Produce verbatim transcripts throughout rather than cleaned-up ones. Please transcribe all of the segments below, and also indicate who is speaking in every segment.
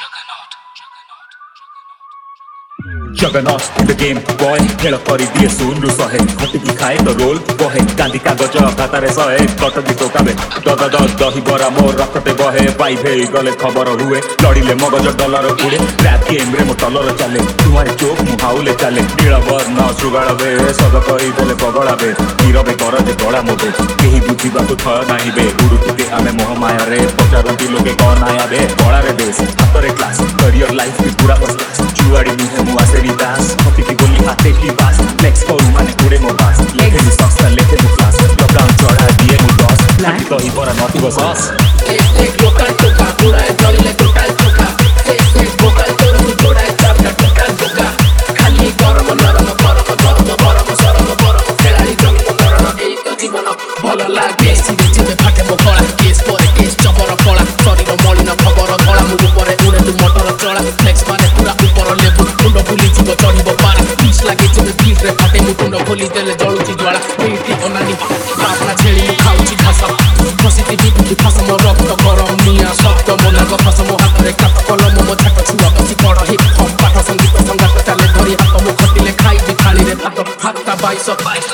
Speaker 1: Juggernaut in the game boy खेल करी दिए शून्य सहे हटिकी खाए तो रोल बहे गांधी कागज खातारे सहे कटकी टोकाबे दद दद दही बरा मोर रक्तते बहे पाई भेई गले खबर हुए लड़िले मगज डॉलर उड़े रैप गेम रे मो टलर चले तुम्हारे चोक मुहाउले चले नीलवर्ण सुगाड़बे सद करी देले पगड़ाबे नीरबे करजे गड़ा मोबे केही बुझिबाकु थय नाही बे उड़ुतिते आमे मोह माया रे पचारती लोके कौन आया बे बड़ा रे देश हातरे क्लास करियर लाइफ की पूरा बस जुआड़ी मुहे मुआ से दास हटिकी गोली हाथे की बास फ्लेक्स करू माने उड़े मो बास लेखे नि सस्ता लेखे मो क्लास लॉकडाउन चढ़ा दिए मो दस लाठी तो ही बरा नटी बसस
Speaker 2: एक एक लोकल टोका उड़ाए चलिले टोटल टोका एक एक लोकल तोरू जोड़ाए चापटा टोटल टोका खाली गरम नरम गरम गरम गरम सरम गरम खेलाड़ी जंग नरम एई तो जीवन भल लागे सिरे जिबे फाटे मो कळा केस परे केस जबर कळा शरीर मलिन खबर धळा मुग परे उड़े तू मोटर चला फ्लेक्स माने पूरा ऊपर लेबु मुंड बुली जीव चढ़िब पारा पीस लागे जेबे बीट रे फाटे मुंड खोली देले जळुची ज्वाला एठी अनानी बापना छेली खाउची घास फसिति बिबुति फास मो रक्त गरम निया शब्द मो लाग फास मो हाथ रे काट कलम मो छाट छुआ बसी पड़ हिप हप पाठ संगीत संगात चाले धरी हाथ मो खटिले खाई भी थाली रे भात हाता बाईस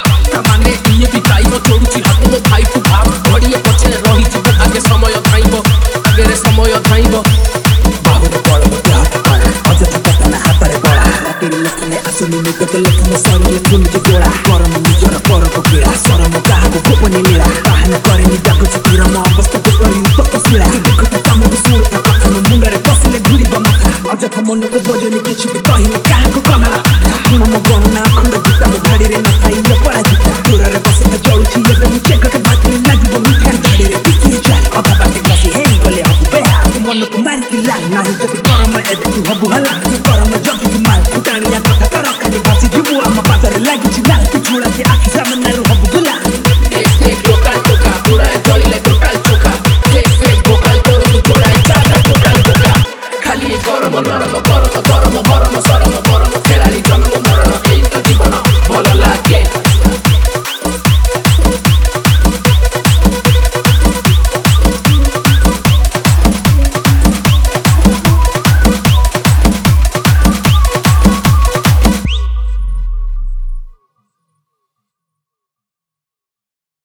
Speaker 2: माने इए भी टाइम चोरुची हाथ मो भाई तू भाव घड़िए पछे रही जीव आगे समय धाइब आगे रे समय धाइब बाहुरे बड़ मो हाथ पाड़ा अजत पतना हाथ रे बड़ा रातिरे लेखने आसुनी निकट लेखने सरिले तुलके जोड़ा करम निजर परको पीड़ा सरम काहाको गोपनी लीला बाहन करेनी डाको चितिर म अवस्था को करी उपक सिला देखत काम सुर कथा म मुंडरे बसले घुरी बमाथा अजत मनको बजनी किछि भी कहिने काहाको कमला म म गणना खण्ड गीता म घडी रे नथाइ यो परा गीता दूररे बसले चौथी ये म चेक के बात लागिबो मिठा घडी रे पिकी चाल अगा बाटे बसी हे गले हबु बेहा मनको मार कि लाग नाही तो करम एबे तू हबु हला करम जग की माल उटानिया कथा कर कली बासी दिबु आमा पातरे लागि छि लाग तू छोड़ा के आखि सामने